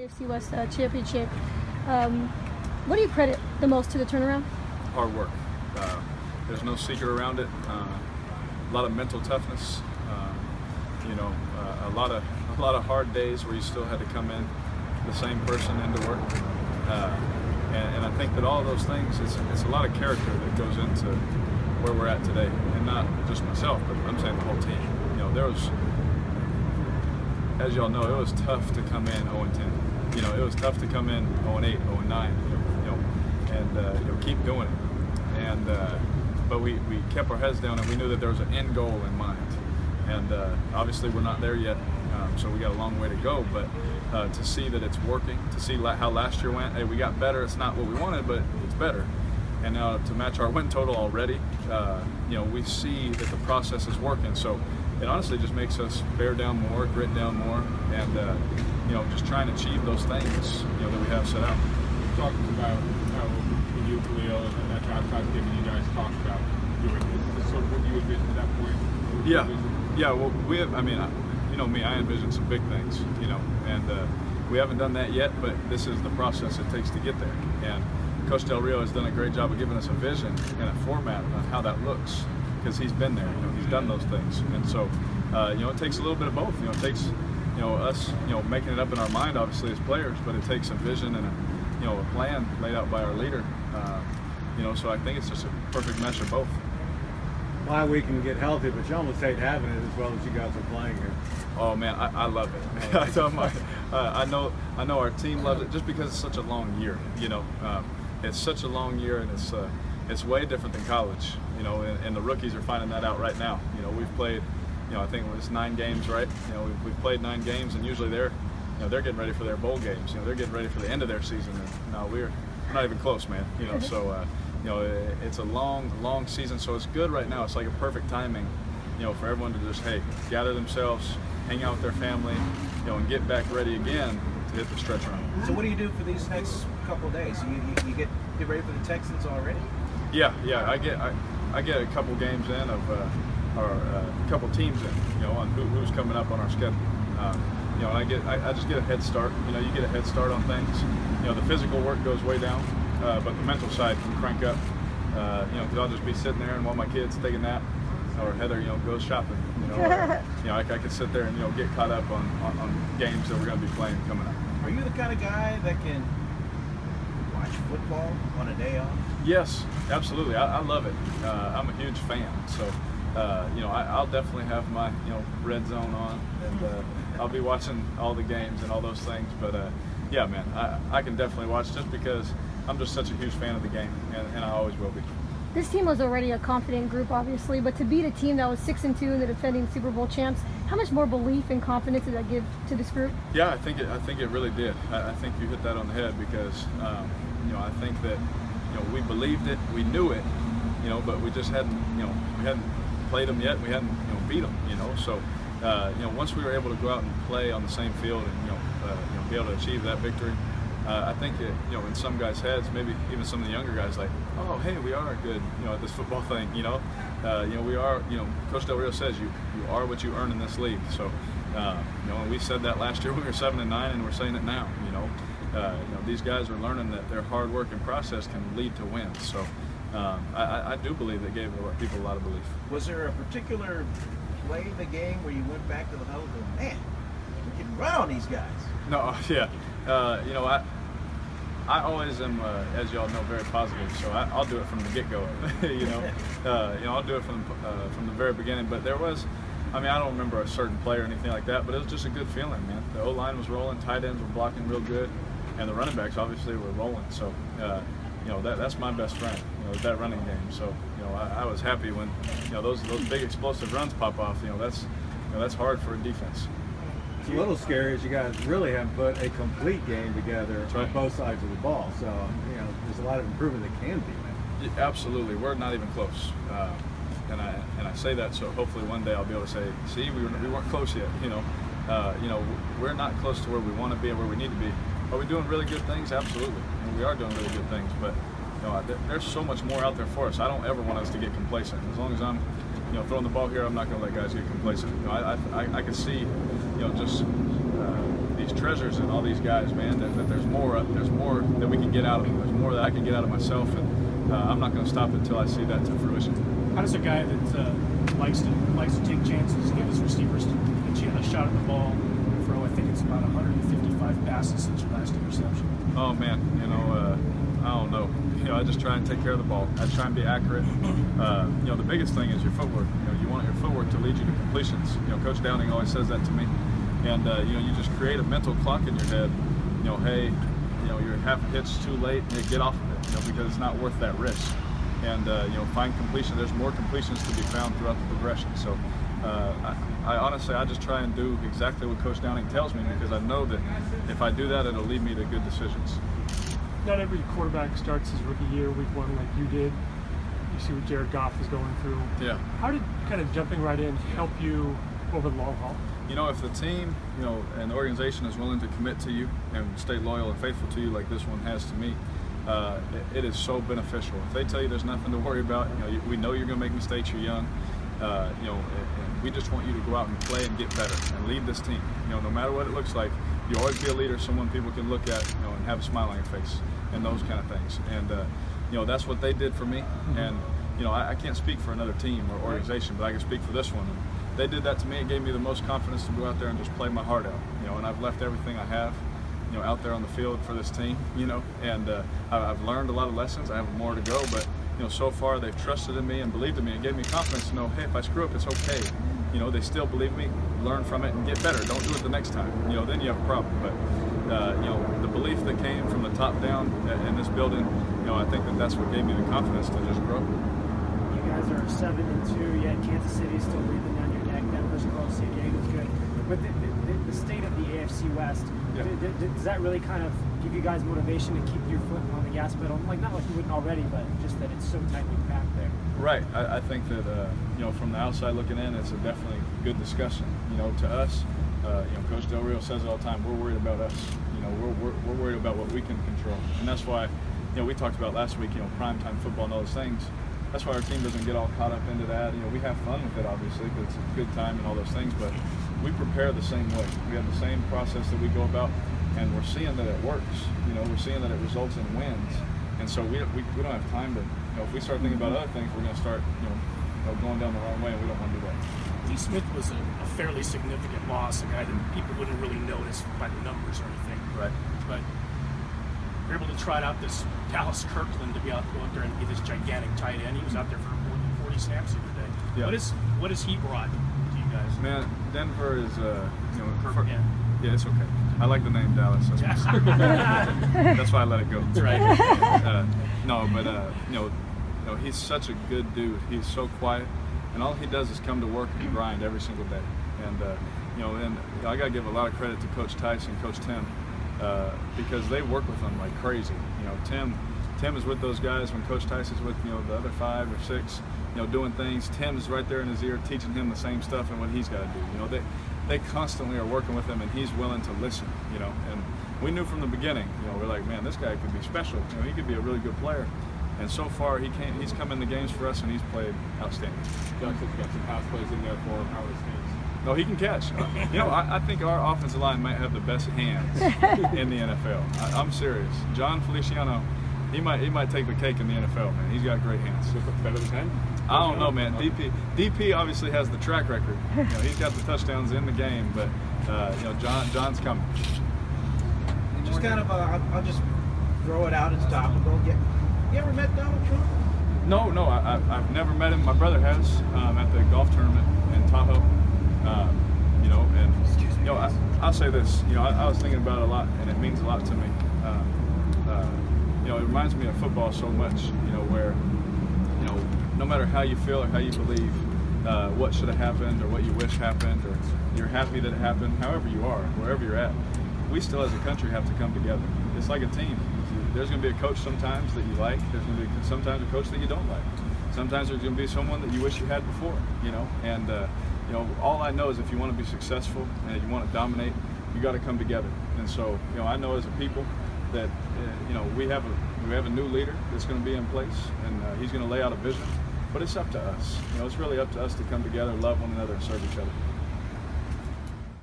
AFC West championship. What do you credit the most to the turnaround? Hard work. There's no secret around it. A lot of mental toughness. A lot of hard days where you still had to come in the same person into work. And I think that all of those things, it's a lot of character that goes into where we're at today, and not just myself, but I'm saying the whole team. There was, as y'all know, it was tough to come in 0-10. It was tough to come in 0-8, 0-9. And keep doing it. But we kept our heads down, and we knew that there was an end goal in mind. And obviously we're not there yet, so we got a long way to go. But to see that it's working, to see how last year went, hey, we got better. It's not what we wanted, but it's better. And now to match our win total already, we see that the process is working. So it honestly just makes us bear down more, grit down more, and just trying to achieve those things that we have set out. Talking about how you, Khalil, and that Josh Cosgrave, you guys talked about doing this sort of what you envisioned at that point. Yeah. Well, we have. I mean, me. I envision some big things. And we haven't done that yet, but this is the process it takes to get there. And Coach Del Rio has done a great job of giving us a vision and a format on how that looks, because he's been there. He's done those things, and so it takes a little bit of both. It takes us making it up in our mind, obviously, as players, but it takes a vision and a plan laid out by our leader. So I think it's just a perfect mesh of both. Why we can get healthy, but you almost hate having it as well as you guys are playing here. Oh man, I love it. I tell I know our team loves it just because it's such a long year. It's such a long year, and it's way different than college. And the rookies are finding that out right now. We've played, I think it was 9 games, right? We've played 9 games, and usually they're getting ready for their bowl games. They're getting ready for the end of their season. And no, we're not even close, man. So it's a long season. So it's good right now. It's like a perfect timing, for everyone to just gather themselves, hang out with their family, and get back ready again to hit the stretch run. So what do you do for these next couple of days? You get ready for the Texans already? Yeah. I get a couple games in of or a couple teams in, on who's coming up on our schedule. I just get a head start. You get a head start on things. The physical work goes way down, but the mental side can crank up. Because I'll just be sitting there, and while my kid's taking a nap, or Heather, goes shopping. I could sit there and get caught up on games that we're going to be playing coming up. Are you the kind of guy that can watch football on a day off? Yes, absolutely. I love it. I'm a huge fan. So, I'll definitely have my red zone on, and I'll be watching all the games and all those things. But yeah, man, I can definitely watch just because I'm just such a huge fan of the game, and I always will be. This team was already a confident group, obviously, but to beat a team that was 6-2 and the defending Super Bowl champs, how much more belief and confidence did that give to this group? Yeah, I think it really did. I think you hit that on the head because I think that we believed it, we knew it, but we just hadn't we hadn't played them yet, we hadn't beat them, So once we were able to go out and play on the same field and be able to achieve that victory. I think it, in some guys' heads, maybe even some of the younger guys, like, oh, hey, we are good, at this football thing, we are, Coach Del Rio says you are what you earn in this league. So, and we said that last year when we were 7-9, and we're saying it now. These guys are learning that their hard work and process can lead to wins. So, I do believe that gave people a lot of belief. Was there a particular play in the game where you went back to the huddle and man, we can run on these guys? No, yeah. I always am, as y'all know, very positive. So I'll do it from the get-go. I'll do it from the very beginning. But there was, I don't remember a certain play or anything like that. But it was just a good feeling, man. The O-line was rolling, tight ends were blocking real good, and the running backs obviously were rolling. So that's my best friend. That running game. So I was happy when those big explosive runs pop off. That's hard for a defense. It's a little scary as you guys really haven't put a complete game together on both sides of the ball. So, there's a lot of improvement that can be made. Yeah, absolutely. We're not even close. And I say that so hopefully one day I'll be able to say, see, we weren't close yet. We're not close to where we want to be and where we need to be. Are we doing really good things? Absolutely. And we are doing really good things. But, there's so much more out there for us. I don't ever want us to get complacent. As long as I'm throwing the ball here, I'm not going to let guys get complacent. I can see, just the these treasures in all these guys, man. That there's more that we can get out of them. There's more that I can get out of myself, and I'm not going to stop until I see that to fruition. How does a guy that likes to take chances give his receivers a shot at the ball throw? I think it's about 155 passes since your last interception. Oh man, I don't know. I just try and take care of the ball. I try and be accurate. The biggest thing is your footwork. You want your footwork to lead you to completions. Coach Downing always says that to me. And you just create a mental clock in your head. Hey, you're half a hitch too late. Hey, get off of it. Because it's not worth that risk. And find completion. There's more completions to be found throughout the progression. So I honestly, I just try and do exactly what Coach Downing tells me, because I know that if I do that, it'll lead me to good decisions. Not every quarterback starts his rookie year week one like you did. You see what Jared Goff is going through. Yeah. How did kind of jumping right in help you over the long haul? If the team, and the organization is willing to commit to you and stay loyal and faithful to you like this one has to me, it is so beneficial. If they tell you there's nothing to worry about, we know you're going to make mistakes, you're young, and we just want you to go out and play and get better and lead this team. No matter what it looks like, you always be a leader, someone people can look at, and have a smile on your face and those kind of things. And, that's what they did for me. And, I can't speak for another team or organization, but I can speak for this one. And they did that to me. It gave me the most confidence to go out there and just play my heart out, and I've left everything I have, out there on the field for this team, and I've learned a lot of lessons. I have more to go, but, so far they've trusted in me and believed in me and gave me confidence to know, hey, if I screw up, it's okay. They still believe me, learn from it and get better. Don't do it the next time. Then you have a problem. But, the belief that came from the top down in this building, I think that's what gave me the confidence to just grow. You guys are 7-2, yet Kansas City is still breathing down your neck. Denver's close, St. Diego's good. But the state of the AFC West, does that really kind of give you guys motivation to keep your foot on the gas pedal? Like, not like you wouldn't already, but just that it's so tightly packed there. Right. I think that, from the outside looking in, it's a definitely good discussion. To us, Coach Del Rio says it all the time, we're worried about us. We're worried about what we can control. And that's why, we talked about last week, primetime football and all those things. That's why our team doesn't get all caught up into that. We have fun with it, obviously, because it's a good time and all those things, but we prepare the same way. We have the same process that we go about, and we're seeing that it works. We're seeing that it results in wins. And so we don't have time to, if we start thinking about other things, we're going to start, going down the wrong way, and we don't want to do that. Lee Smith was a fairly significant loss, a guy that people wouldn't really notice by the numbers or anything. Right. But you're able to trot out this Dallas Kirkland to go out there and be this gigantic tight end. He was out there for more than 40 snaps the other day. Yeah. What has he brought to you guys? Man, Denver is, Kirkland. Yeah, it's okay. I like the name Dallas. That's why I let it go. That's right. He's such a good dude. He's so quiet, and all he does is come to work and grind every single day. And I got to give a lot of credit to Coach Tice and Coach Tim because they work with them like crazy. Tim is with those guys when Coach Tice is with the other 5 or 6, doing things. Tim is right there in his ear teaching him the same stuff and what he's got to do. They constantly are working with him, and he's willing to listen. And we knew from the beginning. We're like, man, this guy could be special. He could be a really good player. And so far, he's come in the games for us, and he's played outstanding. Johnson's got some pass plays in there for him. How are his hands? No, he can catch. I think our offensive line might have the best hands in the NFL. I'm serious. John Feliciano, he might take the cake in the NFL, man. He's got great hands. Better than him? I don't know, man. DP obviously has the track record. He's got the touchdowns in the game, but John's coming. Just kind of, I'll just throw it out as topical. You ever met Donald Trump? No, I've never met him. My brother has at the golf tournament in Tahoe. I'll say this. I was thinking about it a lot, and it means a lot to me. It reminds me of football so much. Where no matter how you feel or how you believe, what should have happened or what you wish happened, or you're happy that it happened. However you are, wherever you're at, we still as a country have to come together. It's like a team. There's going to be a coach sometimes that you like. There's going to be sometimes a coach that you don't like. Sometimes there's going to be someone that you wish you had before. And all I know is if you want to be successful and you want to dominate, you got to come together. And so, I know as a people that we have a new leader that's going to be in place, and he's going to lay out a vision. But it's up to us. It's really up to us to come together, love one another, and serve each other.